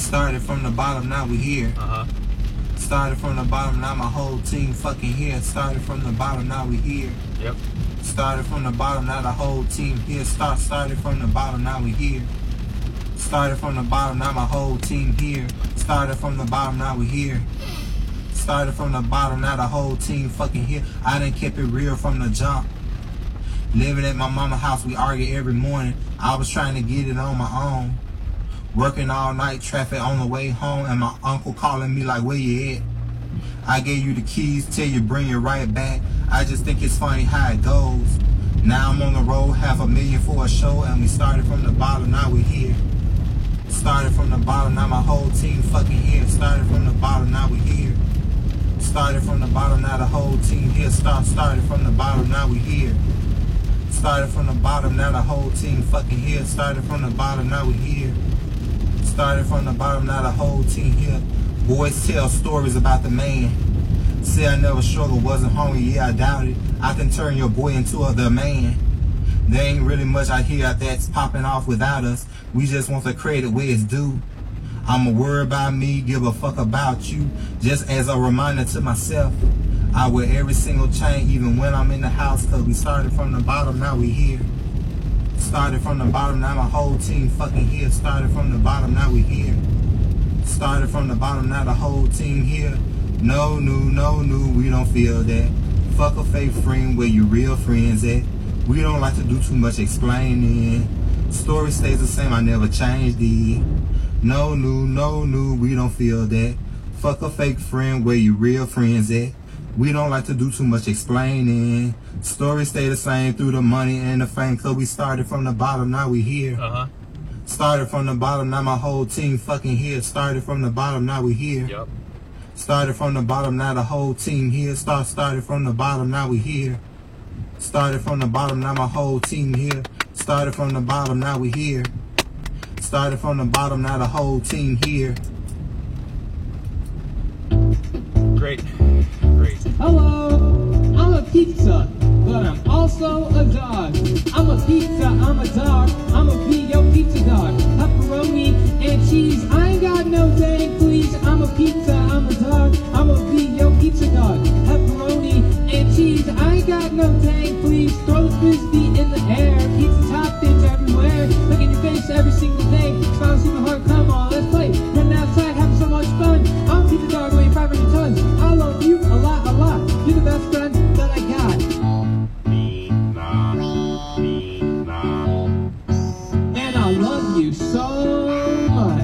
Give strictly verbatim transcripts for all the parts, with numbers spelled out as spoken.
Started from the bottom, now we here. Uh-huh. Started from the bottom, now my whole team fucking here. Started from the bottom, now we here. Yep. Started from the bottom, now the whole team here. Start started from the bottom, now we here. Started from the bottom, now my whole team here. Started from the bottom, now we here. Started from the bottom, now the whole team fucking here. I done kept it real from the jump. Living at my mama's house, we argue every morning. I was trying to get it on my own. Working all night, traffic on the way home, and my uncle calling me like, where you at? I gave you the keys, tell you bring it right back. I just think it's funny how it goes. Now I'm on the road, half a million for a show, and we started from the bottom, now we here. Started from the bottom, now my whole team fucking here. Started from the bottom, now we here. Started from the bottom, now the whole team here. Start started from the bottom, now we here. Started from the bottom, now the whole team fucking here. Started from the bottom, now we here. Started from the bottom, now the whole team here. Boys tell stories about the man. Say I never struggled, wasn't hungry, yeah I doubt it. I can turn your boy into a the man. There ain't really much out here that's popping off without us. We just want the credit where it's due. I'ma worry about me, give a fuck about you. Just as a reminder to myself, I wear every single chain even when I'm in the house, cause we started from the bottom, now we here. Started from the bottom, now my whole team fucking here. Started from the bottom, now we here. Started from the bottom, now the whole team here. No new, no new, we don't feel that. Fuck a fake friend, where your real friends at. We don't like to do too much explaining. Story stays the same, I never changed it. No new, no new, we don't feel that. Fuck a fake friend, where your real friends at. We don't like to do too much explaining. Stories stay the same through the money and the fame, cause we started from the bottom, now we here. Uh-huh. Started from the bottom, now my whole team fucking here. Started from the bottom, now we here. Yep. Started from the bottom, now the whole team here. Start started from the bottom, now we here. Started from the bottom, now my whole team here. Started from the bottom, now we here. Started from the bottom, now the whole team here. Great. Great. Hello, I'm a pizza, but I'm also a dog. I'm a pizza, I'm a dog, I'm a be your pizza dog. Pepperoni and cheese, I ain't got no dang please. I'm a pizza, I'm a dog, I'm a be your pizza dog. Pepperoni and cheese, I ain't got no dang please. Throw the frisbee in the air, pizza toppings everywhere. Look in your face every single day, smile super hard, come on, let's play. Running outside, having so much fun. I'm a pizza dog weighing five hundred tons. I love you a lot, a lot. You're the best friend that I got. And I love you so much.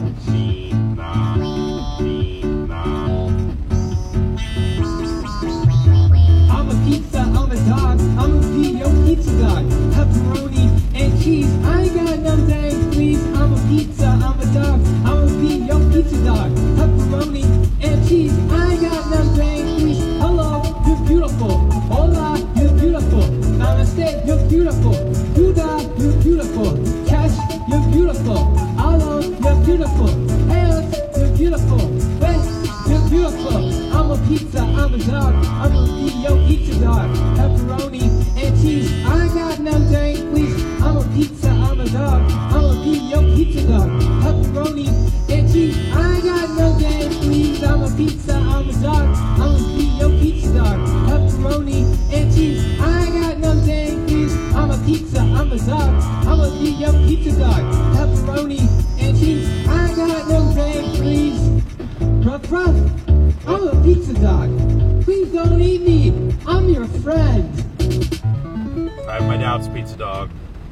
I'm a pizza, I'm a dog, I'm a be your pizza dog. Pepperoni and cheese, I ain't got no dang please. I'm a pizza, I'm a dog, I'm a be your pizza dog. Pepperoni and cheese, I ain't got no dang please. Hello, you're beautiful. Hola, you're beautiful. Namaste, you're beautiful. Buddha, you're beautiful. Cash, you're beautiful. Alo, you're beautiful. Hails, you're beautiful. West, you're beautiful. I'm a pizza, I'm a dog, I'm a be your pizza dog. Pepperoni and cheese, I ain't got no dang please. I'm a pizza, I'm a dog, I'm a be your pizza dog. Pepperoni and cheese, I ain't got no dang please. I'm a pizza, I'm a dog, I'm a be your pizza dog. Pepperoni and cheese, I ain't got no dang please. I'm a pizza, I'm a dog, I'm a be your pizza dog. Pepperoni and cheese, I ain't got no dang please. Ruff, ruff, I'm a pizza dog. Please don't eat me. I'm your friend. I have my doubts, pizza dog.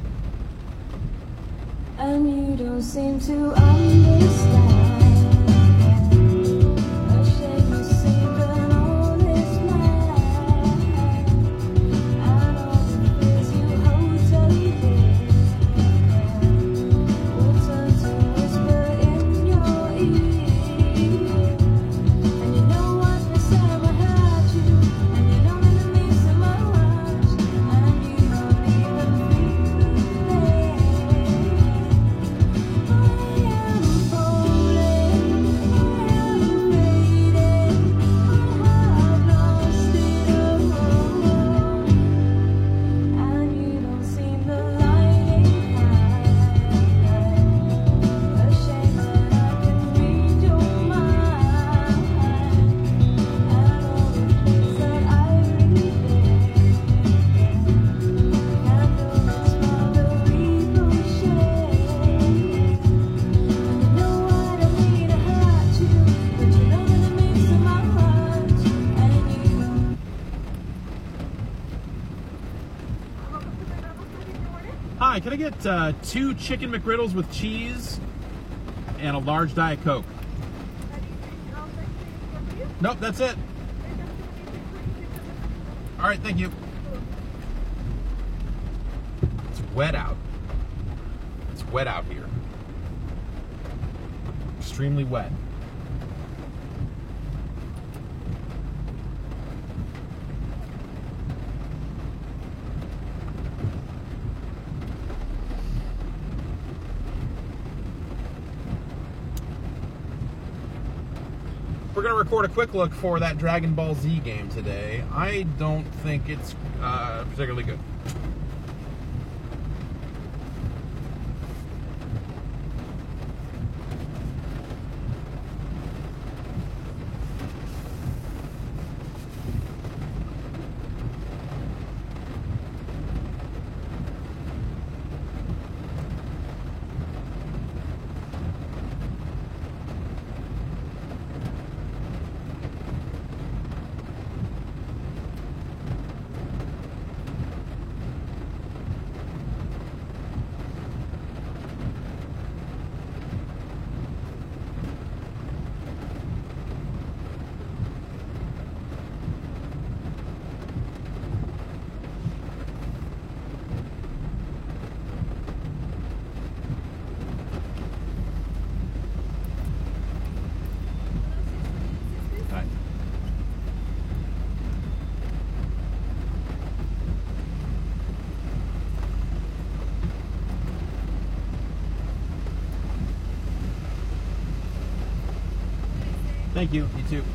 And you don't seem to understand. A shame you seem an honest man. And all the fears you hold so dear will turn to whisper in your ear. And you know what they say will hurt you, and you know that it means so much, and you don't even feel the pain. I am falling. Hi, can I get uh, two chicken McGriddles with cheese and a large Diet Coke? Nope, that's it. All right, thank you. It's wet out. It's wet out here. Extremely wet. We're going to record a quick look for that Dragon Ball Z game today. I don't think it's uh, particularly good. Hi. Thank you. You too.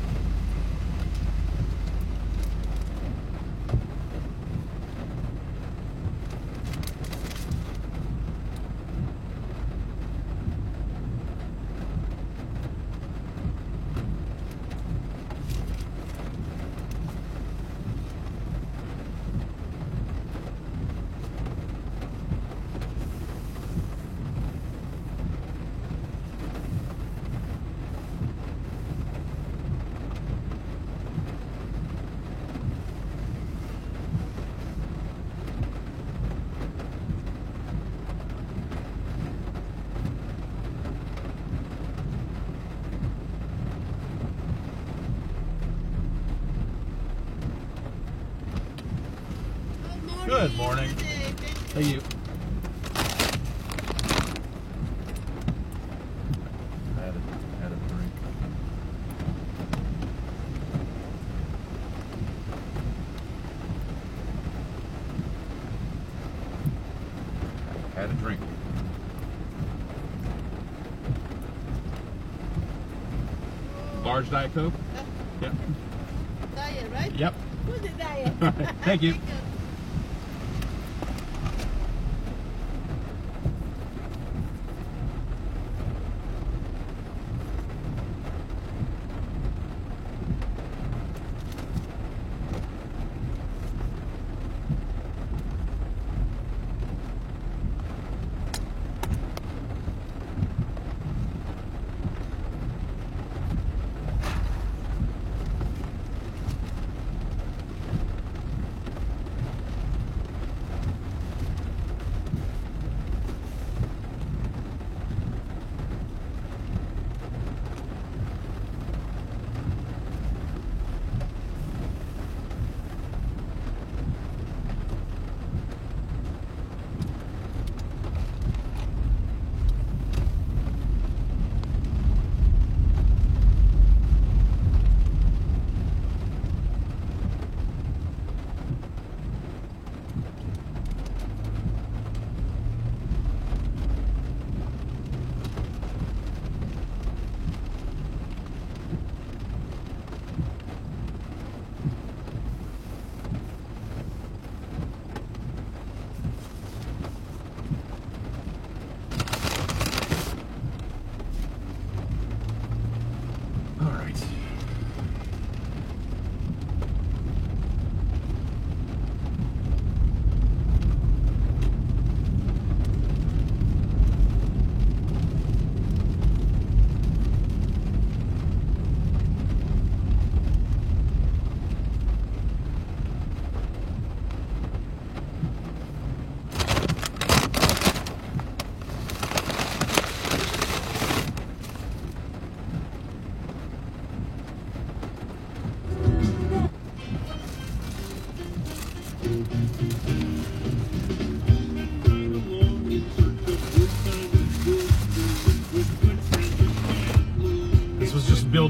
Good morning. Thank you. I had a, had a drink. Had a drink. Large Diet Coke? Yep. Diet, right? Yep. Who's the diet? Thank you.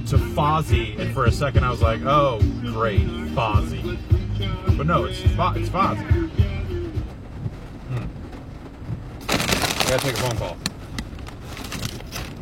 to Fozzie, and for a second I was like, oh, great, Fozzie. But no, it's Fo- it's Fozzie. Hmm. I gotta take a phone call.